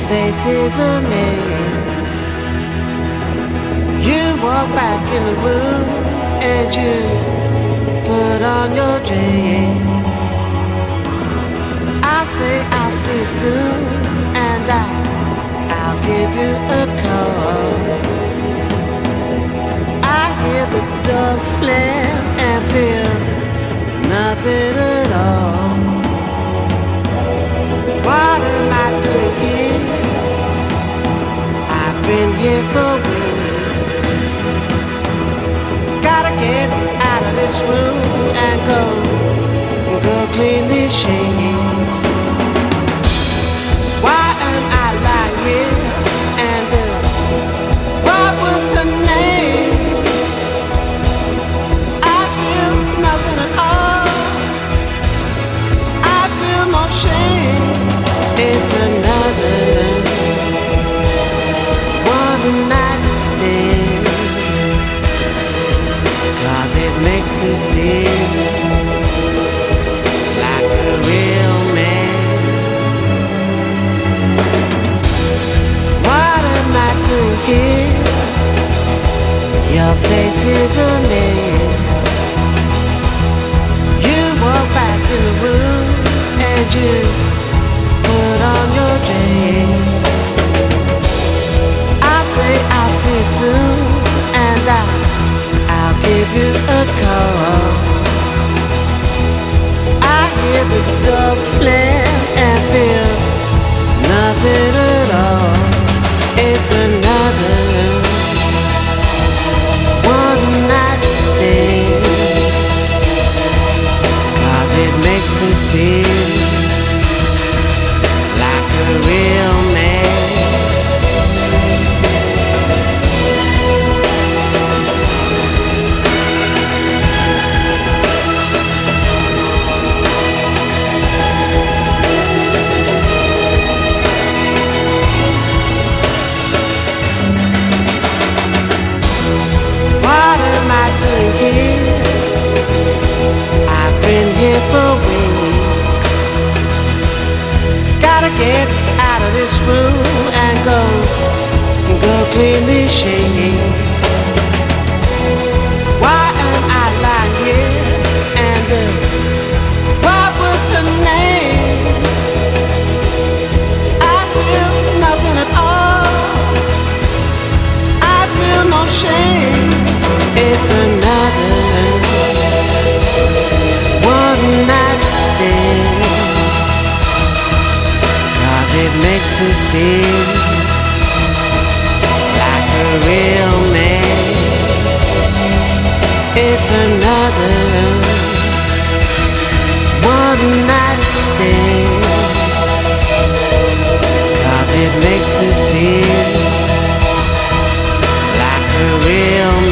face is a maze. You walk back in the room and you put on your dress. I say I'll see you soon and I'll give you a call. I hear the door slam and feel nothing at all. What am I doing here? I've been here for weeks. Gotta get out of this room and go clean these sheets. Why am I lying here? And what was her name? I feel nothing at all. I feel no shame. It's another one night stand, 'cause it makes me feel like a real man. What am I doing here? Your face is a mess. You walk back in the room and you put on your dress. I say I'll see you soon and I'll give you a call. I hear the door slam and feel nothing at all. It's another one night stand, 'cause it makes me feel like a real man. What am I doing here? I've been here for weeks. Gotta get out of this room and go clean these sheets. Why am I lying here? And what was her name? I feel nothing at all. I feel no shame. It's another one night stand, 'cause it makes me feel like a real man. It's another one night stand, 'cause it makes me feel like a real man.